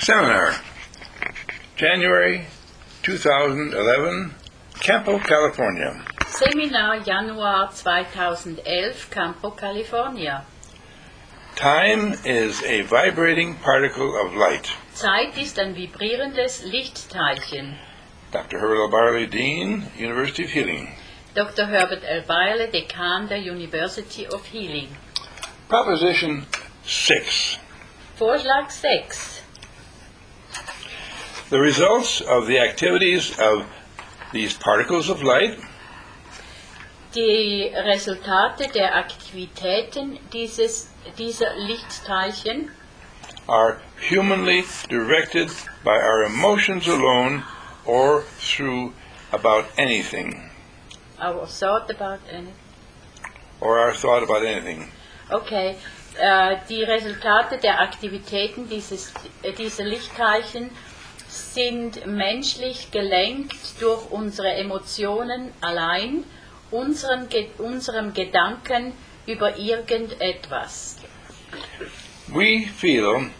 Seminar, January 2011, Campo, California. Seminar Januar 2011, Campo, California. Time is a vibrating particle of light. Zeit ist ein vibrierendes Lichtteilchen. Dr. Herbert L. Barley, Dean, University of Healing. Dr. Herbert L. Barley, Dekan der University of Healing. Proposition 6. Vorschlag 6. The results of the activities of these particles of light Die Resultate der Aktivitäten dieser Lichtteilchen are humanly directed by our emotions alone or through about anything. Our thought about anything. Or our thought about anything. Okay, die Resultate der Aktivitäten dieser Lichtteilchen sind menschlich gelenkt durch unsere Emotionen allein, unserem Gedanken über irgendetwas. Wir fühlen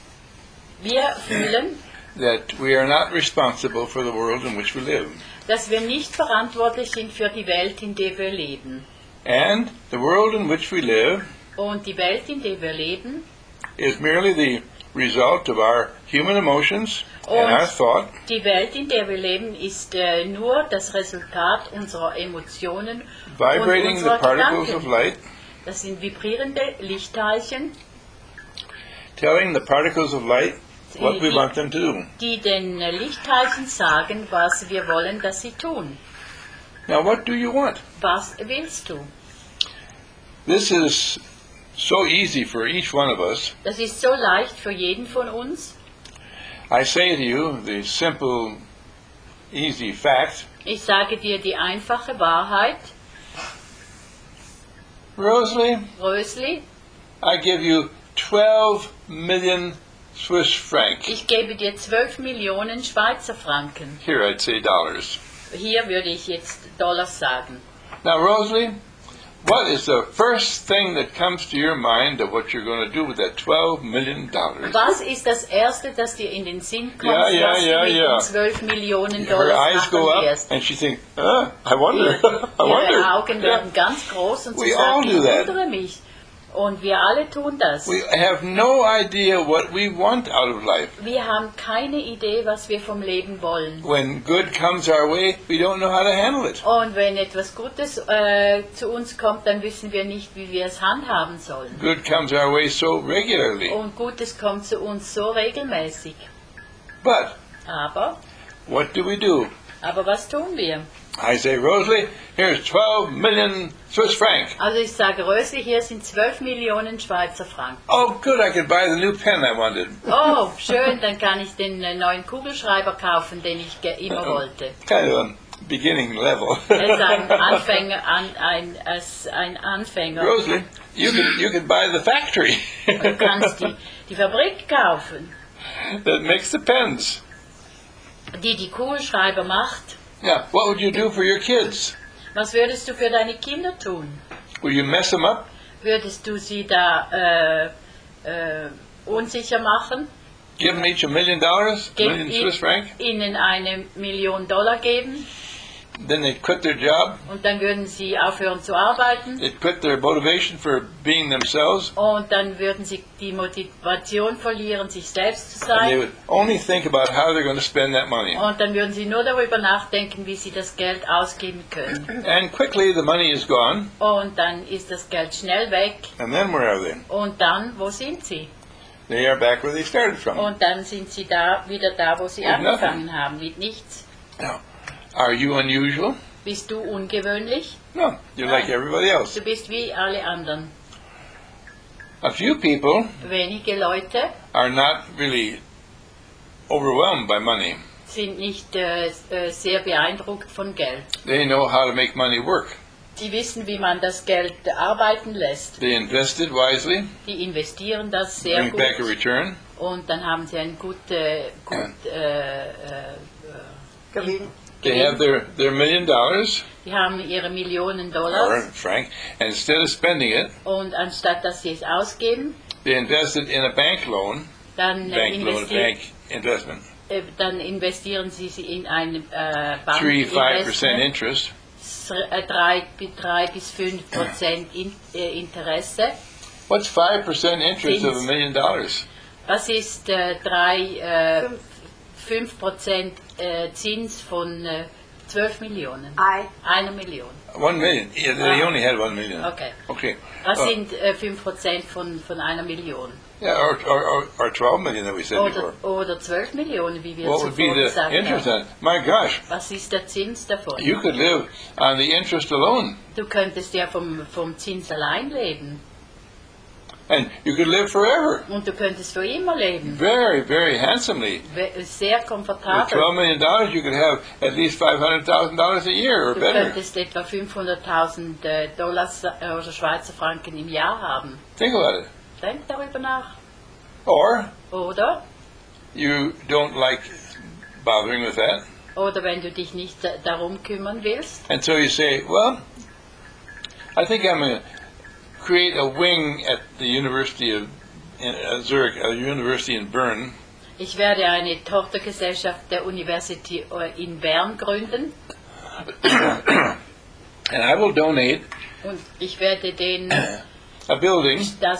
that we are not responsible for the world in which we live. Dass wir nicht verantwortlich sind für die Welt, in der wir leben. And the world in which we live Und die Welt, in der wir leben, is merely the result of our human emotions and our thought. Die Welt, in der wir leben, ist nur das Resultat unserer Emotionen Vibrating und the unserer particles Gedanken. of light, Das sind vibrierende Lichtteilchen, telling the particles of light what we want them to do. die den Lichtteilchen sagen, was wir wollen, dass sie tun. Now, what do you want? Was willst du? This is so easy for each one of us. Das ist so leicht für jeden von uns. I say to you the simple, easy fact. Ich sage dir die einfache Wahrheit. Rösli, I give you 12 million Swiss francs. Ich gebe dir 12 Millionen Schweizer Franken. Here I'd say dollars. Hier würde ich jetzt Dollars sagen. Now, Rosely, what is the first thing that comes to your mind of what you're going to do with that $12 million? Was ist das Erste, das dir in den Sinn kommt, was du mit den 12 Millionen Her Dollars eyes go machen up wirst? and she thinks, I wonder, I wonder. Ihre Augen werden ganz groß und sie We all sagt, do ich that. wundere mich. Und wir alle tun das. We have no idea what we want out of life. Wir haben keine Idee, was wir vom Leben wollen. When good comes our way, we don't know how to handle it. Und wenn etwas Gutes zu uns kommt, dann wissen wir nicht, wie wir es handhaben sollen. Good comes our way so regularly. Und Gutes kommt zu uns so regelmäßig. But Aber what do we do? was tun wir? I say, Rosely, here's 12 million Swiss francs. Also ich sage, Rösli, hier sind 12 Millionen Schweizer Franken. Oh, good, I could buy the new pen I wanted. Oh, schön, dann kann ich den neuen Kugelschreiber kaufen, den ich immer wollte. Kind of a beginning level. Er ist ein Anfänger, ein Anfänger. Rosely, you could buy the factory Du kannst die Fabrik kaufen, that makes the pens. die Kugelschreiber macht. Yeah, what would you do for your kids? Was würdest du für deine Kinder tun? Will you mess them up? Würdest du sie da unsicher machen? Give them each $1 million, million Swiss franc? Ihnen $1 Million geben? Then they'd quit their job. Und dann würden sie aufhören zu arbeiten. They'd quit their motivation for being themselves. Und dann würden sie die Motivation verlieren, sich selbst zu And they sein. would only think about how they're going to spend that money. Und dann würden sie nur darüber nachdenken, wie sie das Geld ausgeben können. And quickly the money is gone. Und dann ist das Geld schnell weg. And then where are they? Und dann, wo sind sie? They are back where they started from. Und dann sind sie wieder da, wo sie With angefangen haben, mit nichts. Now, are you unusual? Bist du ungewöhnlich? No, you're like everybody else. Du bist wie alle anderen. A few people Wenige Leute are not really overwhelmed by money. sind nicht sehr beeindruckt von Geld. They know how to make money work. Sie wissen, wie man das Geld arbeiten lässt. They invest it wisely, Die investieren das sehr bring gut. back a return. Und dann haben sie einen Gewinn. They have their $1 million Die haben ihre Millionen or Dollars franc, and instead of spending it, und anstatt dass sie es ausgeben, they invest it in a bank loan dann, bank investment. Dann investieren Sie sie in eine 3-5% interest. 3 bis 5% Interesse. What's 5% interest of $1 million? Was ist 5% Zins von 12 Millionen? 1 Million. 1 million. Yeah, they only had 1 million. Okay. Okay. Was sind 5% von 1 Million? Yeah, or 12 million that we said before. Oder 12 Millionen, wie wir What would be zuvor the gesagt interest haben. on it? My gosh, Was ist der Zins davon? you could live on the interest alone, Du könntest ja vom Zins allein leben. and you could live forever, Und du könntest für immer leben. very, very handsomely. Sehr With komfortabel. $12 million, you could have at least $500,000 a year or Du better. könntest etwa 500.000 Dollars oder Schweizer Franken im Jahr haben. Think about it. Denk darüber nach. Or Oder? you don't like bothering with that, Oder wenn du dich nicht darum kümmern willst. and so you say, well, I think I'm going to create a wing at the University of Zurich, a university in Bern, Ich werde eine Tochtergesellschaft der Universität in Bern gründen. and I will donate Und ich werde denen a building,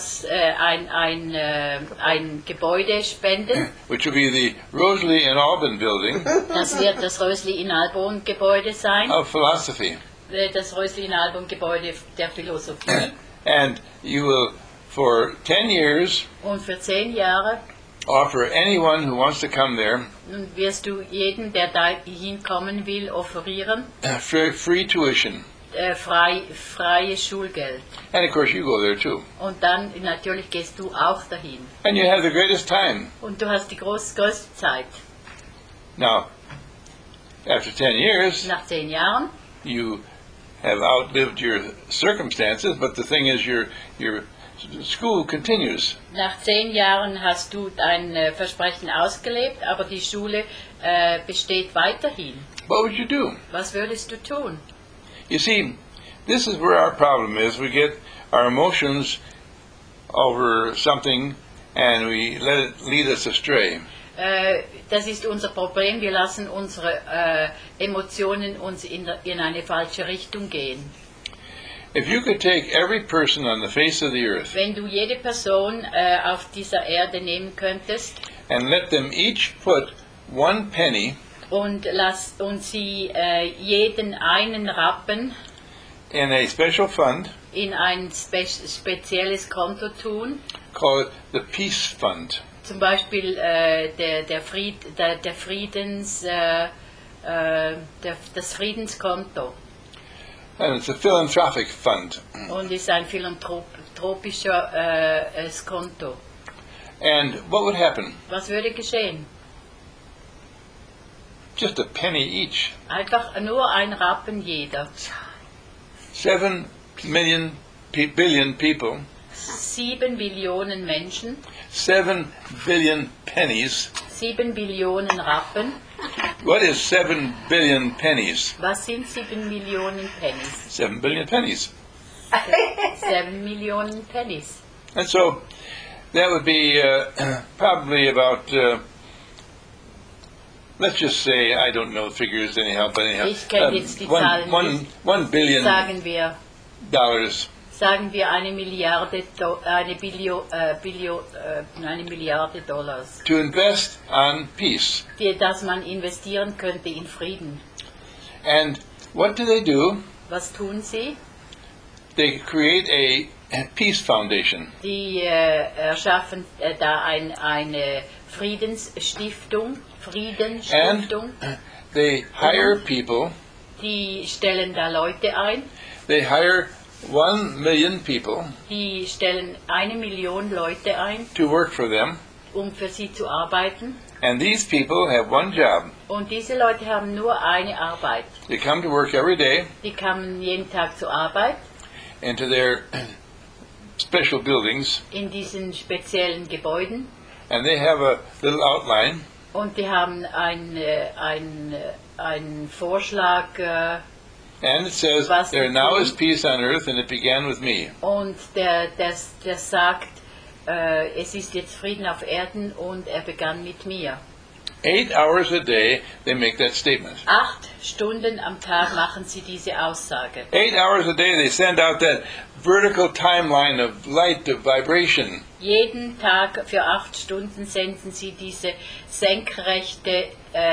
ein Gebäude spenden. which will be the Rosalie and Alban building Das wird das Rösli in Albon Gebäude sein. of philosophy. Das Rösli in Albon Gebäude der Philosophie. And you will, for 10 years, Und für 10 Jahre offer anyone who wants to come there wirst du jedem, der da hinkommen will, offerieren free tuition. freies Schulgeld. And of course, you go there too. Und dann natürlich gehst du auch dahin. And you have the greatest time. Und du hast die größte Zeit. Now, after 10 years, Nach 10 Jahren you have outlived your circumstances, but the thing is, your school continues. Nach 10 Jahren hast du dein Versprechen ausgelebt, aber die Schule besteht weiterhin. What would you do? Was würdest du tun? You see, this is where our problem is. We get our emotions over something and we let it lead us astray. Das ist unser Problem. Wir lassen unsere Emotionen uns in eine falsche Richtung gehen. If you could take every person on the face of the earth Wenn du jede Person auf dieser Erde nehmen könntest and let them each put 1 penny und sie jeden einen Rappen in a special fund, in ein spezielles Konto tun, call it the Peace Fund. zum Beispiel das Friedenskonto, And it's a philanthropic fund. und ist ein philanthropischer Konto. And what would happen? Was würde geschehen? Just a penny each. Einfach nur ein Rappen jeder. 7 billion people, 7 Billionen Menschen, 7 billion pennies. 7 Billionen Rappen. What is 7 billion pennies? Was sind 7 Millionen Pennies? 7 billion pennies. 7 Millionen Pennies. And so that would be probably about, let's just say, I don't know figures anyhow, but anyhow, Ich kenne jetzt die Zahlen nicht. $1 billion Sagen wir dollars eine Milliarde, eine Milliarde Dollars, to invest on peace. dass man investieren könnte in Frieden. And what do they do? Was tun sie? They create a peace foundation. Die erschaffen da eine Friedensstiftung. They hire people. Die stellen da Leute ein. They hire 1 million people Die stellen 1 Million Leute ein, to work for them. für sie zu arbeiten. And these people have one job. Und diese Leute haben nur eine Arbeit. They come to work every day Die kommen jeden Tag zur Arbeit into their special buildings, in diesen speziellen Gebäuden. and they have a little outline. Und die haben einen Vorschlag And it says, Was there sie now tun. is peace on earth, and it began with me. und der sagt, es ist jetzt Frieden auf Erden und er begann mit mir. 8 hours a day, they make that statement. 8 Stunden am Tag machen sie diese Aussage. 8 hours a day, they send out that vertical timeline of light, of vibration. Jeden Tag für 8 Stunden senden sie diese senkrechte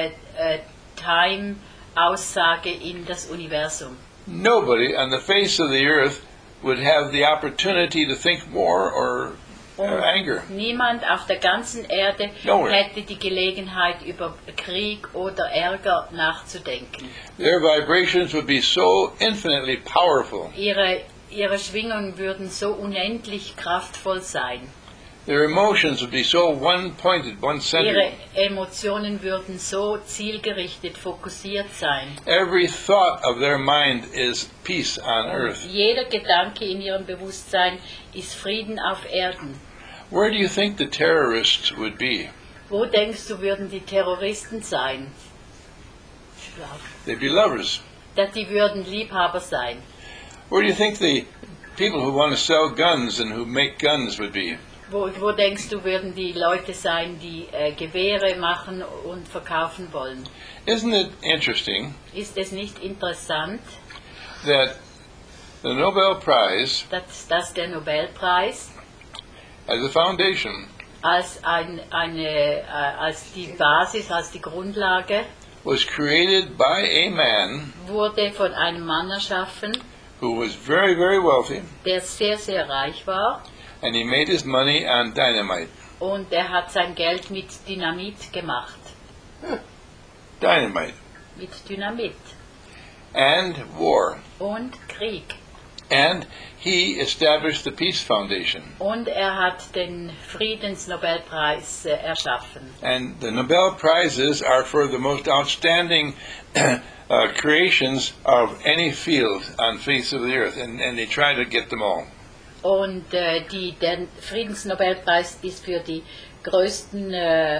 Time-Aussage in das Universum. Nobody on the face of the earth would have the opportunity to think more or anger. Niemand auf der ganzen Erde Nowhere. hätte die Gelegenheit, über Krieg oder Ärger nachzudenken. Their vibrations would be so infinitely powerful. Ihre Schwingungen würden so unendlich kraftvoll sein. Their emotions would be so one-pointed, Ihre one-centered. Emotionen würden so zielgerichtet, fokussiert sein. Every thought of their mind is peace on earth. Jeder Gedanke in ihrem Bewusstsein ist Frieden auf Erden. Where do you think the terrorists would be? Wo denkst du, würden die Terroristen sein? They'd be lovers. Die würden Liebhaber sein. Where do you think the people who want to sell guns and who make guns would be? Wo denkst du, würden die Leute sein, die Gewehre machen und verkaufen wollen? Isn't it interesting Ist es nicht interessant, that the Nobel Prize dass der Nobelpreis as a foundation als die Basis, als die Grundlage was created by a man wurde von einem Mann erschaffen, who was very, very wealthy, der sehr, sehr reich war, and he made his money on dynamite. und er hat sein Geld mit Dynamit gemacht. Dynamite. Mit Dynamit. And war. Und Krieg. And he established the Peace Foundation. Und er hat den Friedensnobelpreis erschaffen. And the Nobel Prizes are for the most outstanding creations of any field on face of the earth, and they try to get them all. Und der Friedensnobelpreis ist für die größten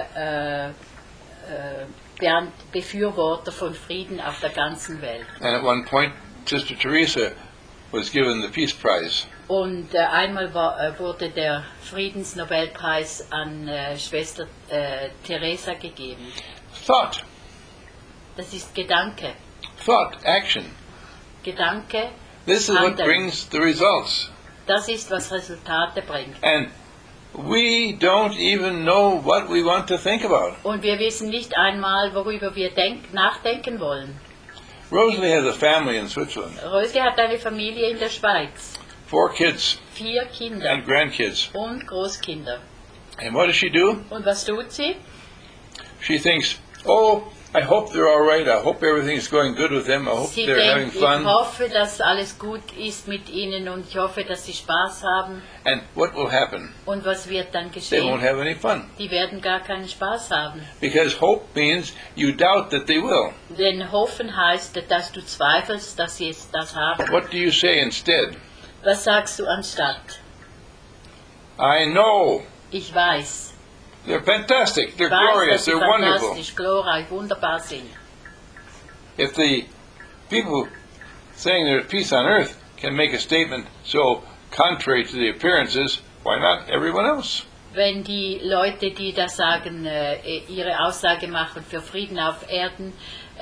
Befürworter von Frieden auf der ganzen Welt. And at one point, Sister Teresa was given the Peace Prize. Und einmal wurde der Friedensnobelpreis an Schwester Teresa gegeben. Thought. Das ist Gedanke. Thought, action. Gedanke, This is what Handeln. brings the results. Das ist, was Resultate bringt. And we don't even know what we want to think about. Und wir wissen nicht einmal, worüber wir nachdenken wollen. Rosalie has a family in Switzerland. Rösli hat eine Familie in der Schweiz. 4 kids 4 Kinder and grandkids. und Großkinder. And what does she do? Und was tut sie? She thinks, oh, I hope they're all right. I hope everything's going good with them. I hope Sie they're having denkt, ich fun. hoffe, dass alles gut ist mit ihnen und ich hoffe, dass sie Spaß haben. And what will happen? Und was wird dann They won't geschehen? have any fun. Die werden gar keinen Spaß haben. Because hope means you doubt that they will. Denn hoffen heißt, dass du zweifelst, dass sie jetzt das haben. What do you say instead? Was sagst du anstatt? I know. Ich weiß. They're fantastic. They're Ich weiß, glorious. dass sie They're wonderful. fantastisch, glorreich, wunderbar sind. If the people saying there's peace on earth can make a statement so contrary to the appearances, why not everyone else? Wenn die Leute, die da sagen, ihre Aussage machen für Frieden auf Erden,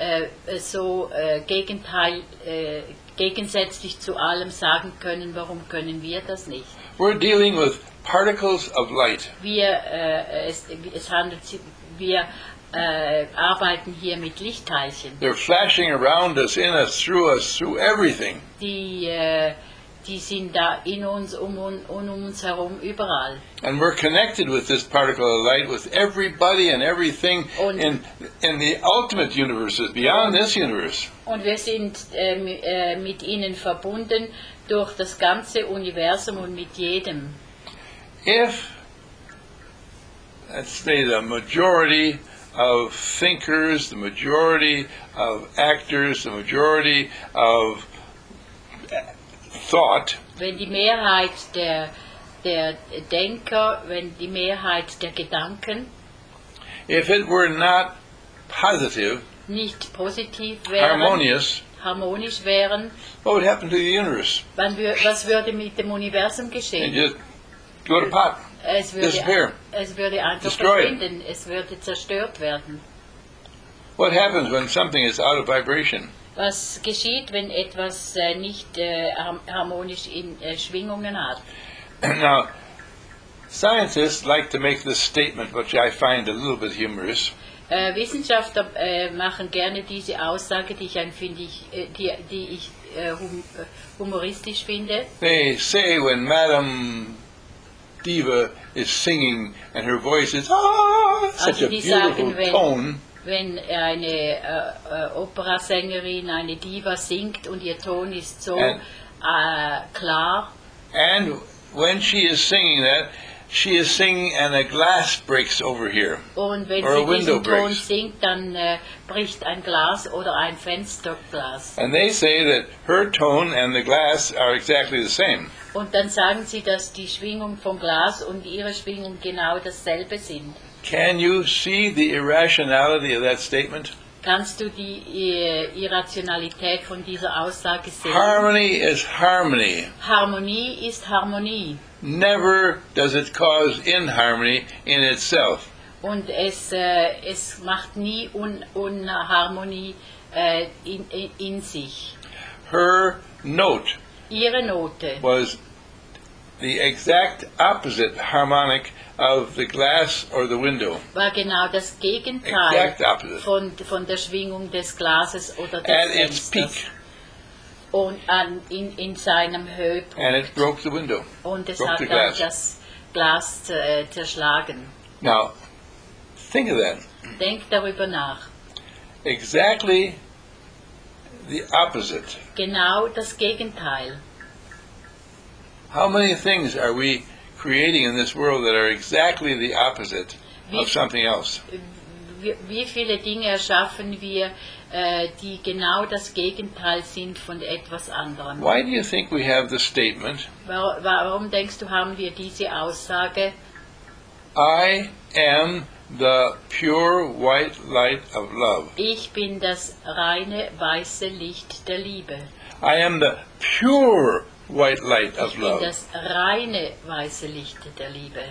gegensätzlich zu allem sagen können, warum können wir das nicht? We're dealing with particles of light. Wir arbeiten hier mit Lichtteilchen, They're flashing around us, in us, through everything. die sind da in uns, um uns herum, überall. And we're connected with this particle of light, with everybody and everything Und- in the ultimate universes, beyond this universe. Und wir sind mit ihnen verbunden durch das ganze Universum und mit jedem. If, let's say, the majority of thinkers, the majority of actors, the majority of thought Wenn die Mehrheit der Denker, wenn die Mehrheit der Gedanken if it were not positive, nicht positiv wären, harmonisch, wären, what would happen to the universe? was würde mit dem Universum And geschehen? just go to pot. disappear. Es würde einfach Destroyed. verschwinden, es würde zerstört werden. What happens when something is out of vibration? Was geschieht, wenn etwas nicht harmonisch in Schwingungen hat? Now, scientists like to make this statement, which I find a little bit humorous. Wissenschaftler machen gerne diese Aussage, die ich humoristisch finde. They say when Madame Diva is singing and her voice is such Also a die beautiful sagen, tone, wenn eine Operasängerin, eine Diva singt und ihr Ton ist so klar, and when she is singing that, she is singing and a glass breaks over here. und wenn Or a sie window diesen Ton breaks. singt, dann bricht ein Glas oder ein Fensterglas. And they say that her tone and the glass are exactly the same. Und dann sagen sie, dass die Schwingung vom Glas und ihre Schwingung genau dasselbe sind. Can you see the irrationality of that statement? Kannst du die Irrationalität von dieser Aussage sehen? Harmony is harmony. Harmonie ist Harmonie. Never does it cause inharmony in itself. Und es macht nie Unharmonie in sich. Her note Ihre Note was the exact opposite harmonic of the glass or the window. war genau das Gegenteil Exact opposite. von der Schwingung des Glases oder des At its Fensters. peak. Und in seinem Höhepunkt. And it broke the window. Und es broke hat the dann glass. das Glas zerschlagen. Now, think of that. Denk darüber nach. Exactly the opposite. Genau das Gegenteil. How many things are we creating in this world that are exactly the opposite Wie- of something else? Wie viele Dinge erschaffen wir, die genau das Gegenteil sind von etwas anderem? Why do you think we have the statement, Warum denkst du, haben wir diese Aussage? I am the pure white light of love. Ich bin das reine weiße Licht der Liebe. I am the pure white light Ich of bin love. das reine weiße Licht der Liebe.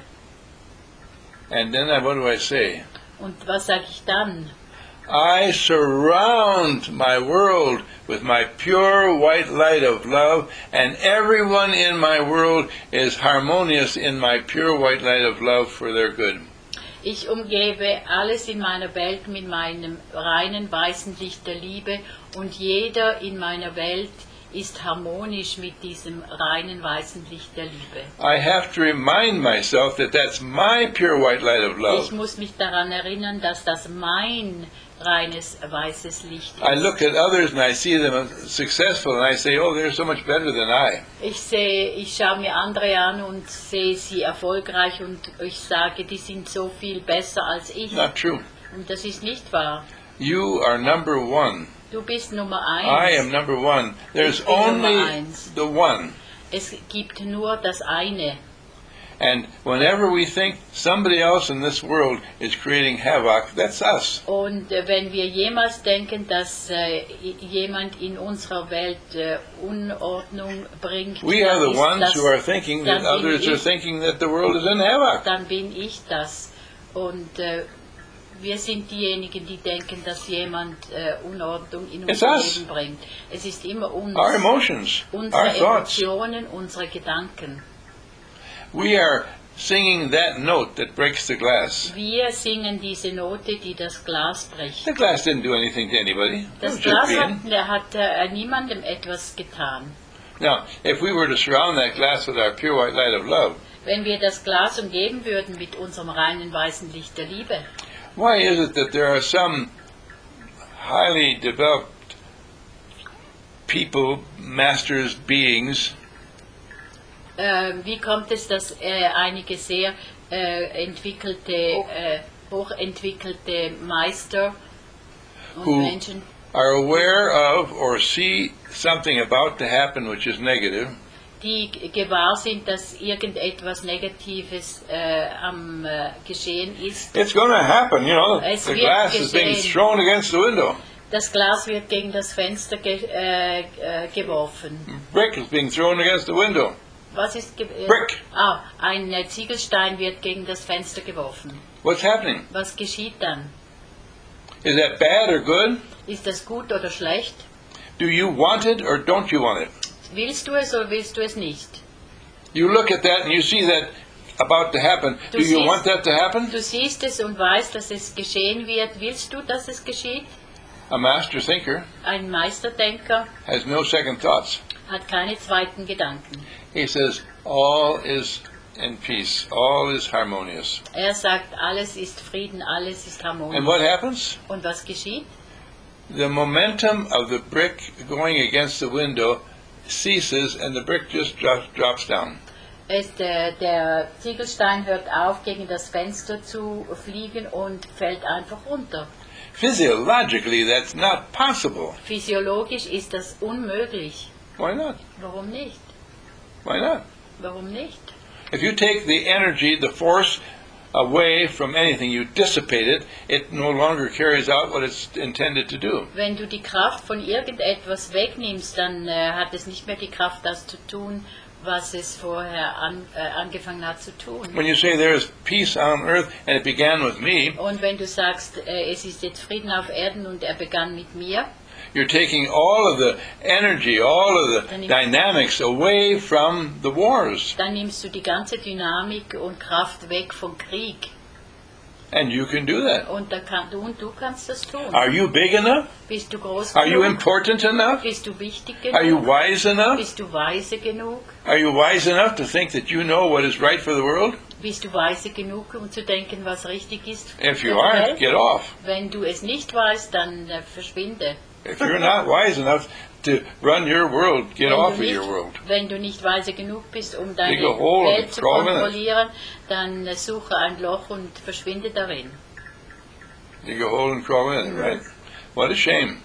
And then what do I say? Und was sage ich dann? I surround my world with my pure white light of love, and everyone in my world is harmonious in my pure white light of love for their good. Ich umgebe alles in meiner Welt mit meinem reinen weißen Licht der Liebe und jeder in meiner Welt ist harmonisch mit diesem reinen weißen Licht der Liebe. I have to remind myself that that's my pure white light of Ich love. muss mich daran erinnern, dass das mein reines weißes Licht I ist. look at others and I see them successful and I say, oh, they're so much better than I. Ich schaue mir andere an und sehe sie erfolgreich und ich sage, die sind so viel besser als ich. Not true. Und das ist nicht wahr. You are number one. Du bist Nummer I am 1. number one. There's Ich bin Nummer only eins. the one. Es gibt nur das eine. And whenever we think somebody else in this world is creating havoc, that's us. Und wenn wir jemals denken, dass jemand in unserer Welt Unordnung bringt, We are the ist ones das- who are thinking that dann bin others are ich- thinking that the world is in havoc. dann bin ich das. Und wir sind diejenigen, die denken, dass jemand Unordnung in It's unser us. Leben bringt. Es ist immer uns, Our emotions, our unsere thoughts. Emotionen, unsere Gedanken. We are singing that note that breaks the glass. Wir singen diese Note, die das Glas bricht. The glass didn't do anything to anybody. It Das was just Glas being. hat niemandem etwas getan. Now, if we were to surround that glass with our pure white light of love, Wenn wir das Glas umgeben würden mit unserem reinen weißen Licht der Liebe, why is it that there are some highly developed people, masters, beings, wie kommt es, dass einige sehr hochentwickelte Meister und Who- Menschen, are aware of or see something about to happen which is negative, die gewahr sind, dass irgendetwas Negatives am Geschehen ist? it's going to happen, you know. Es The wird glass is being geschehen. thrown against the window. Das Glas wird gegen das Fenster geworfen. Brick is being thrown against the window. Was ist Brick. Ein Ziegelstein wird gegen das Fenster geworfen. What's happening? Was geschieht dann? Is that bad or good? Ist das gut oder schlecht? Do you want it or don't you want it? Willst du es oder willst du es nicht? You look at that and you see that about to happen. Do you want that to happen? Du siehst es und weißt, dass es geschehen wird. Willst du, dass es geschieht? A master thinker Ein Meisterdenker has no second thoughts. hat keine zweiten Gedanken. He says, all is in peace. All is harmonious. Er sagt, alles ist Frieden, alles ist And harmonisch. what happens? Und was geschieht? The momentum of the brick going against the window ceases and the brick just drops down. Der Ziegelstein hört auf, gegen das Fenster zu fliegen und fällt einfach runter. Physiologically, that's not possible. Physiologisch ist das unmöglich. Why not? Warum nicht? Why not? Warum nicht? If you take the energy, the force away from anything, you dissipate it, it no longer carries out what it's intended to do. Wenn du die Kraft von irgendetwas wegnimmst, dann hat es nicht mehr die Kraft, das zu tun, was es vorher angefangen hat zu tun. When you say there is peace on earth and it began with me, Und wenn du sagst, es ist jetzt Frieden auf Erden und er begann mit mir, you're taking all of the energy, all of the dynamics away from the wars. dann nimmst du die ganze Dynamik und Kraft weg vom Krieg. And you can do that. Und du kannst das tun. Are you big enough? Bist du groß Are you genug? important enough? Bist du wichtig Are you genug? wise enough? Bist du weise genug? Are you wise enough to think that you know what is right for the world? Bist du weise genug, um zu denken, was richtig ist für If die you aren't, Welt? get off. Wenn du es nicht weißt, dann verschwinde. If you're not wise enough to run your world, get off of your world. Wenn du nicht weise genug bist, um deine Dig a hole Welt and zu crawl in it. kontrollieren, dann suche ein Loch und verschwinde darin. Dig a hole and crawl in, right? What a shame.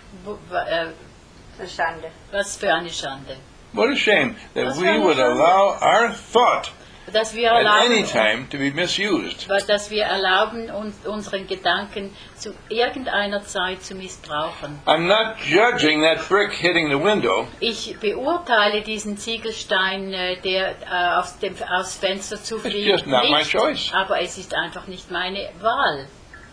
Schande. Was für eine Schande. What a shame that Was we für eine would Schande. allow our thought Dass wir at any erlauben, time to be misused. dass wir erlauben, unseren Gedanken zu irgendeiner Zeit zu missbrauchen. I'm not judging that brick hitting the window. Ich beurteile diesen Ziegelstein, der aufs Fenster zufliegt, just not my nicht, choice. aber es ist einfach nicht meine Wahl.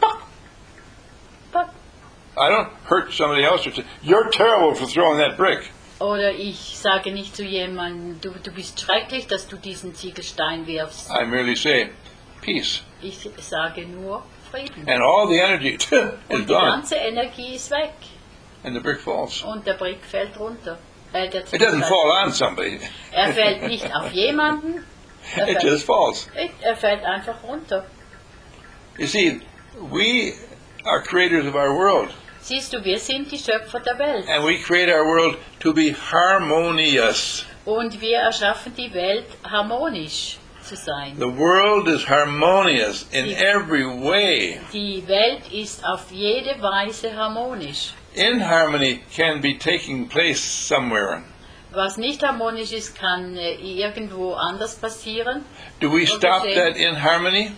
I don't hurt somebody else or say, you're terrible for throwing that brick. Oder ich sage nicht zu jemandem, du bist schrecklich, dass du diesen Ziegelstein wirfst. I merely say, peace. Ich sage nur Frieden. And all the energy is Und die gone. ganze Energie ist weg. And the brick falls. Und der Brick fällt runter. Der It doesn't Ziegelstein. fall on somebody. Er fällt nicht auf jemanden, It just falls. er fällt einfach runter. You see, we are creators of our world. Siehst du, wir sind die Schöpfer der Welt. And we create our world to be harmonious. Und wir erschaffen die Welt harmonisch zu sein. The world is harmonious in every way. Die Welt ist auf jede Weise harmonisch. Inharmony can be taking place somewhere. Was nicht harmonisch ist, kann irgendwo anders passieren. Do we stop that inharmony?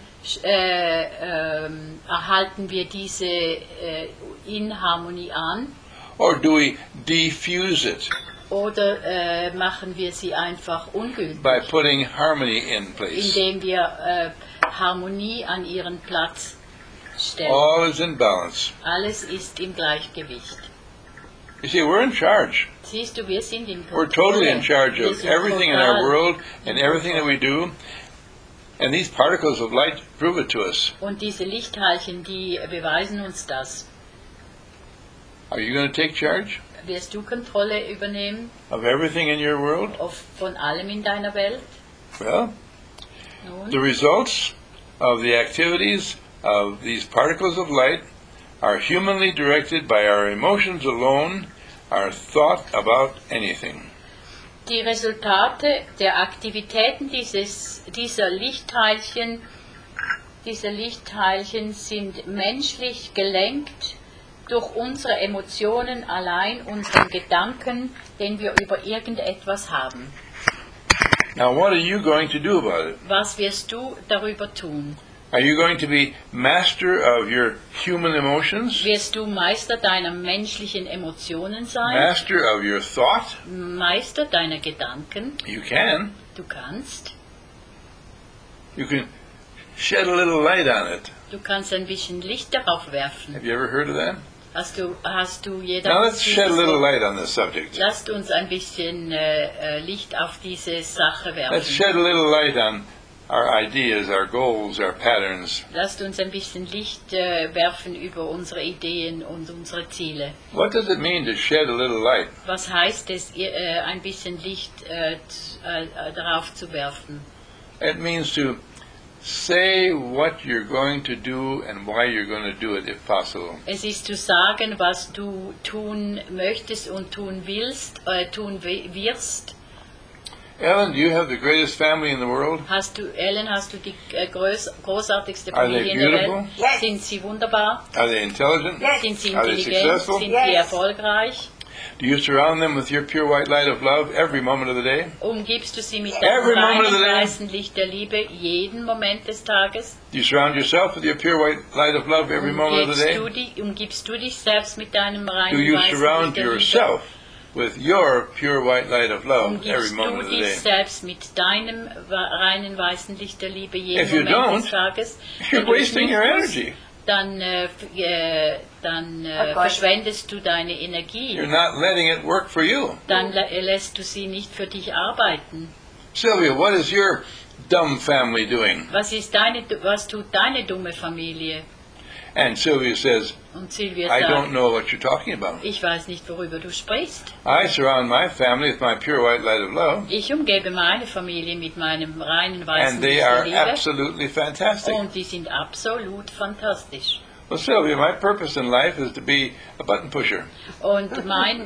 Erhalten wir diese Inharmonie an Or do we diffuse it oder machen wir sie einfach ungültig, by putting harmony in place? indem wir Harmonie an ihren Platz stellen. All is in balance. Alles ist im Gleichgewicht. You see, we're in charge. Siehst du, wir sind in We're Kontrolle. totally in charge Wir of sind everything in our total world and everything that we do. And these particles of light prove it to us. Und diese Lichtteilchen, die beweisen uns das. Are you going to take charge Wirst du Kontrolle übernehmen of everything in your world? von allem in deiner Welt? Well, the Nun, results of the activities of these particles of light are humanly directed by our emotions alone, our thought about anything. die Resultate der Aktivitäten dieser Lichtteilchen sind menschlich gelenkt durch unsere Emotionen allein, unseren Gedanken, den wir über irgendetwas haben. Now, what are you going to do about it? Was wirst du darüber tun? Are you going to be master of your human emotions? Wirst du Meister deiner menschlichen Emotionen sein? Master of your thought? Meister deiner Gedanken? You can. Du kannst. You can shed a little light on it. Du kannst ein bisschen Licht darauf werfen. Have you ever heard of that? Hast du Now jeder... let's shed a little light on this subject. Lasst uns ein bisschen Licht auf diese Sache Let's werfen. shed a little light on our ideas, our goals, our patterns. Lasst uns ein bisschen Licht werfen über unsere Ideen und unsere Ziele. What does it mean to shed a little light? Was heißt es, ein bisschen Licht darauf zu werfen? It means to say what you're going to do and why you're going to do it, if possible. Es ist zu sagen, was du tun möchtest und tun willst, wirst. Ellen, do you have the greatest family in the world? Hast du die großartigste Are they Familie in der Welt? beautiful? Yes. Sind sie wunderbar? Are they intelligent? Yes. Sind sie Are they intelligent? successful? Sind Yes. sie erfolgreich? Do you surround them with your pure white light of love every moment of the day? Umgibst du sie mit Every deinem moment of the reinen day. weißen Licht der Liebe jeden Moment des Tages? Do you surround yourself with your pure white light of love every moment of the day? Umgibst du dich selbst mit deinem Do reinen you weißen surround Licht der Liebe? yourself with your pure white light of love every Umgibst moment du of the dich day? selbst mit deinem reinen weißen Licht der Liebe jeden If you Moment des don't, Tages? You're Wenn du es wasting nicht your tust, energy. dann Gott. verschwendest du deine Energie. You're not letting it work for you. Dann lässt du sie nicht für dich arbeiten. Sylvia, what is your dumb family doing? Was tut deine dumme Familie? And Sylvia says, Und Sylvia I don't sagt, know what you're talking about. ich weiß nicht, worüber du sprichst. I surround my family with my pure white light of love, Ich umgebe meine Familie mit meinem reinen weißen and they Licht der are Liebe. absolutely fantastic. Und die sind absolut fantastisch. Well, Sylvia, my purpose in life is to be a button pusher. Und mein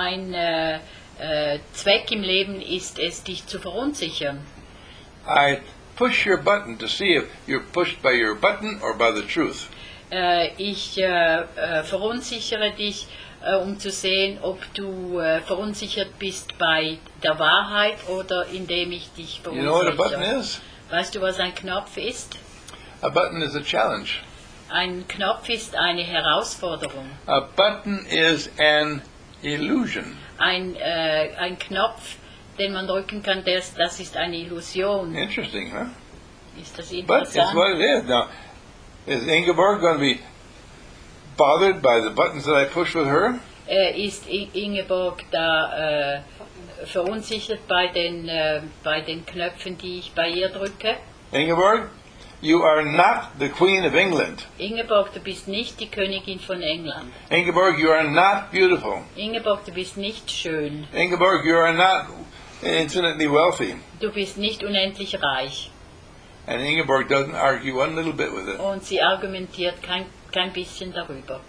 Zweck im Leben ist es, dich zu verunsichern. I push your button to see if you're pushed by your button or by the truth. Ich verunsichere dich, um zu sehen, ob du verunsichert bist bei der Wahrheit oder indem ich dich You know what a button verunsichere. is? Weißt du, was ein Knopf ist? A button is a challenge. Ein Knopf ist eine Herausforderung. A button is an illusion. Ein Knopf, den man drücken kann, das ist eine Illusion. Interesting, huh? Ist das But it's what interessant? it is. Now, is Ingeborg going to be bothered by the buttons that I push with her? Ist Ingeborg da verunsichert bei den Knöpfen, die ich bei ihr drücke? Ingeborg, you are not the Queen of England. Ingeborg, du bist nicht die Königin von England. Ingeborg, you are not beautiful. Ingeborg, du bist nicht schön. Ingeborg, you are not infinitely wealthy. Du bist nicht unendlich reich. And Ingeborg doesn't argue one little bit with it. Und sie argumentiert kein bisschen darüber.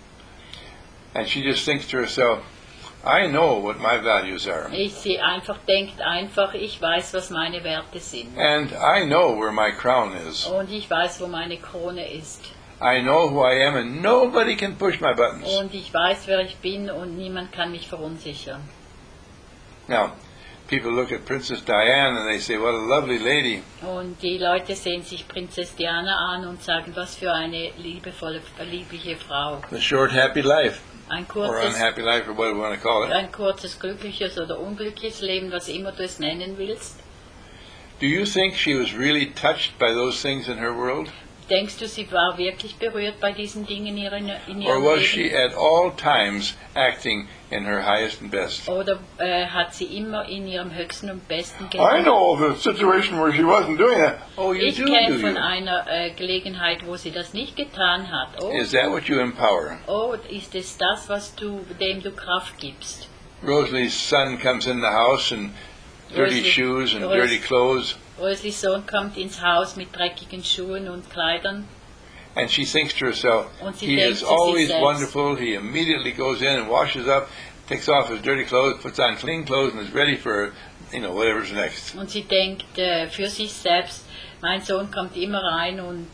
And she just thinks to herself, I know what my values are. Sie denkt einfach, ich weiß, was meine Werte sind. And I know where my crown is. Und ich weiß, wo meine Krone ist. I know who I am and nobody can push my buttons. Und ich weiß, wer ich bin und niemand kann mich verunsichern. Now, people look at Princess Diane and they say, what a lovely lady. Und die Leute sehen sich Prinzess Diana an und sagen, was für eine liebliche Frau. The short, happy life. Ein Or kurzes, unhappy life, or what we want to call it. ein kurzes, glückliches oder unglückliches Leben, was immer du es nennen willst. Do you think she was really touched by those things in her world? Denkst du, sie war wirklich berührt bei diesen Dingen in Or ihrem was she Leben? at all times acting in her highest and best? Oder hat sie immer in ihrem höchsten und besten I gelebt? know of a situation where she wasn't doing that. Oh, you Ich do kenne von you? einer Gelegenheit, wo sie das nicht getan hat. Is that what you empower? Ist es das, dem du Kraft gibst? Rosalie's son comes in the house in dirty Rosalie- shoes and Ros- dirty clothes, Röslis Sohn kommt ins Haus mit dreckigen Schuhen und Kleidern and she thinks to herself, und sie he denkt is zu sich always selbst, wonderful. He immediately goes in and washes up, takes off his dirty clothes, puts on clean clothes, and is ready for, whatever's next. und sie denkt für sich selbst, mein Sohn kommt immer rein und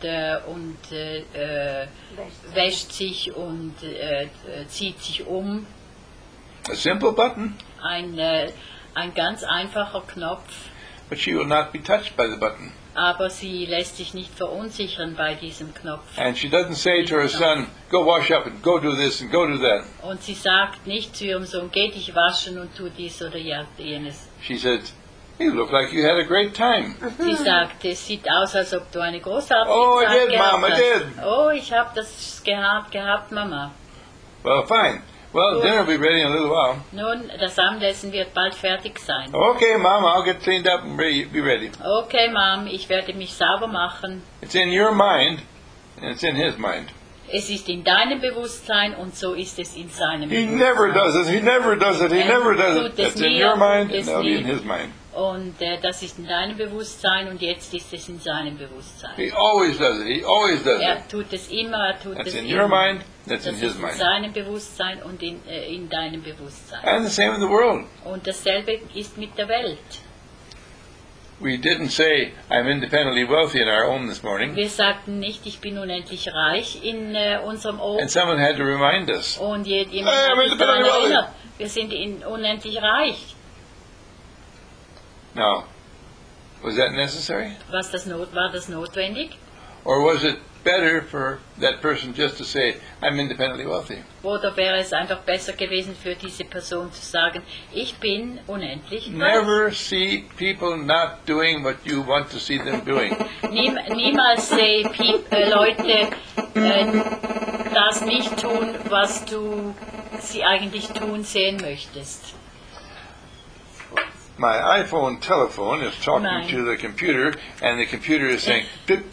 wäscht sich und zieht sich um. A simple button, Ein ganz einfacher Knopf, but she will not be touched by the button. aber sie lässt sich nicht verunsichern bei diesem Knopf. And she doesn't say to her son, go wash up and go do this and go do that. Und sie sagt nicht zu ihrem Sohn, geh dich waschen und tu dies oder jenes. She says, You look like you had a great time. Sie sagte, es sieht aus, als ob du eine großartige Oh, I Zeit did, gehabt Mom, I hast. did. Oh, ich habe das gehabt, Mama. Well, fine. Well, Good. dinner will be ready in a little while. Nun, das Abendessen wird bald fertig sein. Okay, Mom, I'll get cleaned up and be ready. Okay, Mom, ich werde mich sauber machen. It's in your mind, and it's in his mind. Es ist in deinem Bewusstsein und so ist es in seinem He Bewusstsein. never does it. He never does it. He never does it. Tut es It's in nie your und mind, tut and es that'll be in nie. his mind. Und das ist in deinem Bewusstsein und jetzt ist es in seinem Bewusstsein. He always does it. He always does it. Er tut es immer, er tut That's es in immer. your mind. That's in Das his ist in mind. seinem Bewusstsein und in deinem Bewusstsein. And the same in the world. Und dasselbe ist mit der Welt. We didn't say I'm independently wealthy in our home this morning, Wir sagten nicht, ich bin unendlich reich in unserem Ohr. and someone had to remind us. Und jemand Hey, hat I'm uns daran independently wealthy. erinnert, wir sind unendlich reich. Now, was that necessary? War das notwendig? Or was it better for that person just to say, I'm independently wealthy? Oder wäre es einfach besser gewesen für diese Person zu sagen, ich bin unendlich reich? Never see people not doing what you want to see them doing. Niemals sehe Leute das nicht tun, was du sie eigentlich tun sehen möchtest. My iPhone telephone is talking Nein. to the computer, and the computer is saying,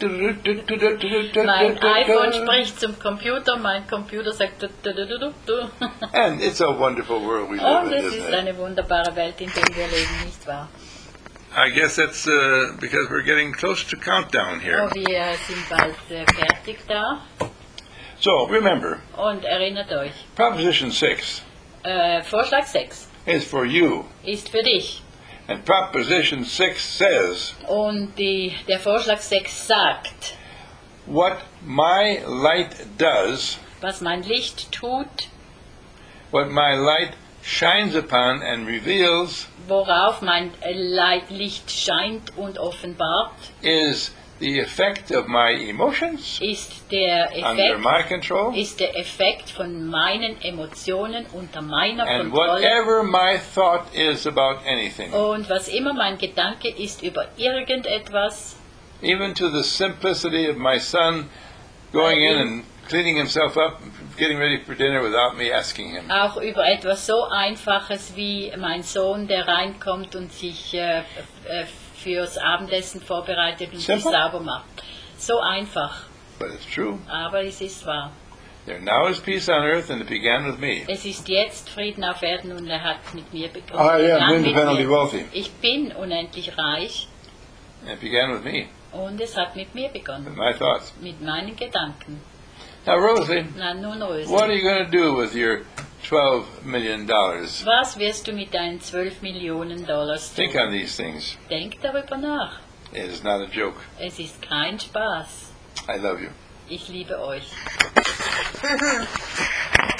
Mein iPhone spricht zum Computer, mein Computer sagt du, du, du, du, du, du. and it's a wonderful world we Und live in, es ist isn't it? eine wunderbare Welt, in der wir leben, nicht wahr? I guess that's because we're getting close to countdown here. Oh, wir sind bald fertig da. So remember, Und erinnert euch, Proposition 6 Vorschlag 6 is for you, ist für dich. and Proposition 6 says, Und der Vorschlag 6 sagt, what my light does, was mein Licht tut, what my light shines upon and reveals, worauf mein Licht scheint und offenbart, is the effect of my emotions ist der under Effekt, my control, von meinen Emotionen unter meiner and Kontrolle. whatever my thought is about anything, Und was immer mein Gedanke ist über irgendetwas, even to the simplicity of my son going in and cleaning himself up, getting ready for dinner without me asking him. auch über etwas so Einfaches wie mein Sohn, der reinkommt und sich fürs Abendessen vorbereitet und sich Simple. sauber macht. So einfach, But it's true. aber es ist wahr. There now is peace on earth, and it began with me. Es ist jetzt Frieden auf Erden und er hat mit mir begonnen. I am Begann mit independently mir. wealthy. Ich bin unendlich reich And it began with me, und es hat mit mir with begonnen, my thoughts. mit meinen Gedanken. Now, Rosie, Na nun, Röse, what are you going to do with your $12 million? was wirst du mit deinen 12 Millionen Dollars Think tun? on these things. Denk darüber nach. It is not a joke. Es ist kein Spaß. I love you. Ich liebe euch.